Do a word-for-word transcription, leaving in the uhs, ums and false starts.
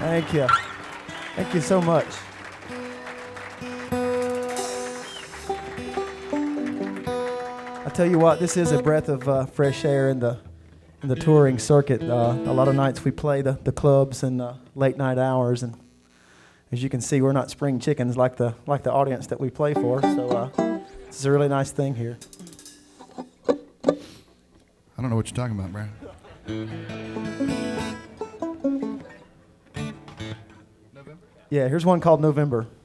Thank you. Thank you so much. I tell you what, this is a breath of uh, fresh air in the in the touring circuit. Uh, a lot of nights we play the, the clubs and the late night hours, and as you can see, we're not spring chickens like the like the audience that we play for. So uh, this is a really nice thing here. I don't know what you're talking about, Brad. Yeah, here's one called November.